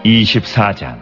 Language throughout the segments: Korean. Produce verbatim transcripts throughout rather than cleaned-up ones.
이십사 장.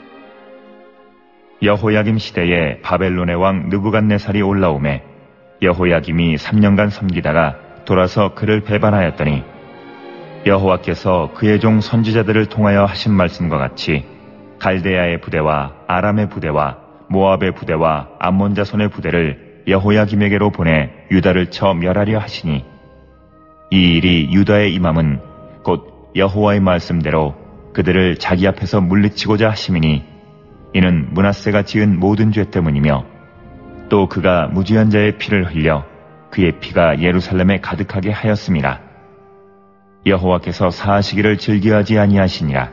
여호야김 시대에 바벨론의 왕 느부갓네살이 올라오매 여호야김이 삼 년간 섬기다가 돌아서 그를 배반하였더니 여호와께서 그의 종 선지자들을 통하여 하신 말씀과 같이 갈대아의 부대와 아람의 부대와 모압의 부대와 암몬 자손의 부대를 여호야김에게로 보내 유다를 쳐 멸하려 하시니, 이 일이 유다의 임함은 곧 여호와의 말씀대로 그들을 자기 앞에서 물리치고자 하심이니, 이는 므낫세가 지은 모든 죄 때문이며 또 그가 무지한 자의 피를 흘려 그의 피가 예루살렘에 가득하게 하였음이라. 여호와께서 사하시기를 즐겨하지 아니하시니라.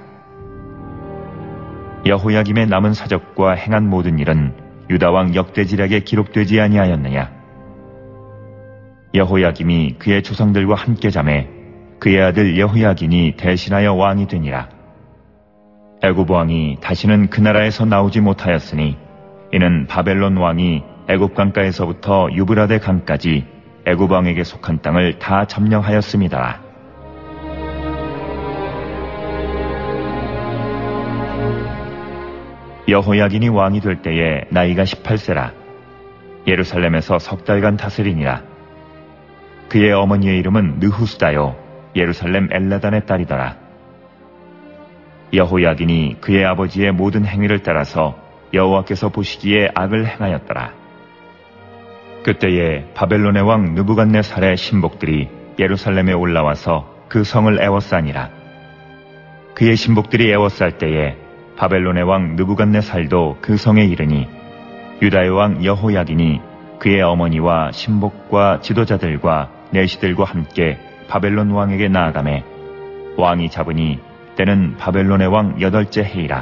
여호야김의 남은 사적과 행한 모든 일은 유다 왕 역대지략에 기록되지 아니하였느냐. 여호야김이 그의 조상들과 함께 잠에 그의 아들 여호야긴이 대신하여 왕이 되니라. 애굽 왕이 다시는 그 나라에서 나오지 못하였으니, 이는 바벨론 왕이 애굽 강가에서부터 유브라데 강까지 애굽 왕에게 속한 땅을 다 점령하였음이다. 여호야긴이 왕이 될 때에 나이가 십팔 세라. 예루살렘에서 석 달간 다스리니라. 그의 어머니의 이름은 느후스다요 예루살렘 엘라단의 딸이더라. 여호야긴이 그의 아버지의 모든 행위를 따라서 여호와께서 보시기에 악을 행하였더라. 그때에 바벨론의 왕 느부갓네살의 신복들이 예루살렘에 올라와서 그 성을 애워싸니라. 그의 신복들이 애워쌀 때에 바벨론의 왕 느부갓네살도 그 성에 이르니, 유다의 왕 여호야긴이 그의 어머니와 신복과 지도자들과 내시들과 함께 바벨론 왕에게 나아가매 왕이 잡으니 때는 바벨론의 왕 여덟째 해이라.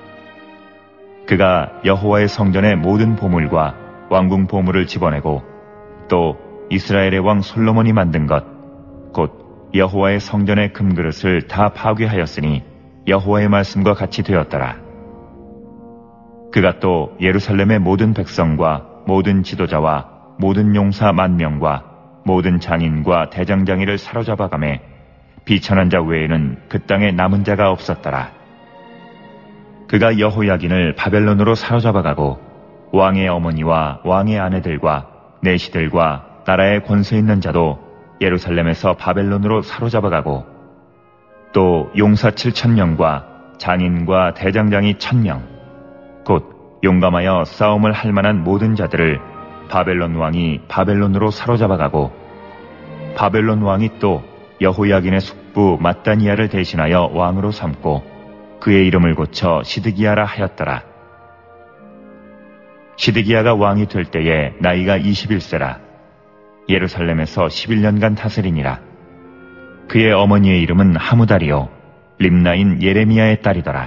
그가 여호와의 성전의 모든 보물과 왕궁 보물을 집어내고 또 이스라엘의 왕 솔로몬이 만든 것 곧 여호와의 성전의 금그릇을 다 파괴하였으니 여호와의 말씀과 같이 되었더라. 그가 또 예루살렘의 모든 백성과 모든 지도자와 모든 용사 만 명과 모든 장인과 대장장이를 사로잡아가매 비천한 자 외에는 그 땅에 남은 자가 없었더라. 그가 여호야긴을 바벨론으로 사로잡아가고 왕의 어머니와 왕의 아내들과 내시들과 나라의 권세 있는 자도 예루살렘에서 바벨론으로 사로잡아가고 또 용사 칠천 명과 장인과 대장장이 천 명 곧 용감하여 싸움을 할 만한 모든 자들을 바벨론 왕이 바벨론으로 사로잡아가고, 바벨론 왕이 또 여호야긴의 숙부 mat다니아를 대신하여 왕으로 삼고 그의 이름을 고쳐 시드기야라 하였더라. 시드기야가 왕이 될 때에 나이가 이십일 세라. 예루살렘에서 십일 년간 다스리니라. 그의 어머니의 이름은 하무다리요 림나인 예레미야의 딸이더라.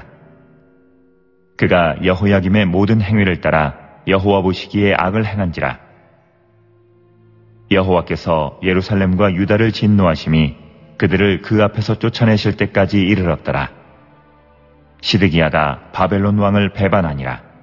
그가 여호야김의 모든 행위를 따라 여호와 보시기에 악을 행한지라. 여호와께서 예루살렘과 유다를 진노하심이 그들을 그 앞에서 쫓아내실 때까지 이르렀더라. 시드기야가 바벨론 왕을 배반하니라.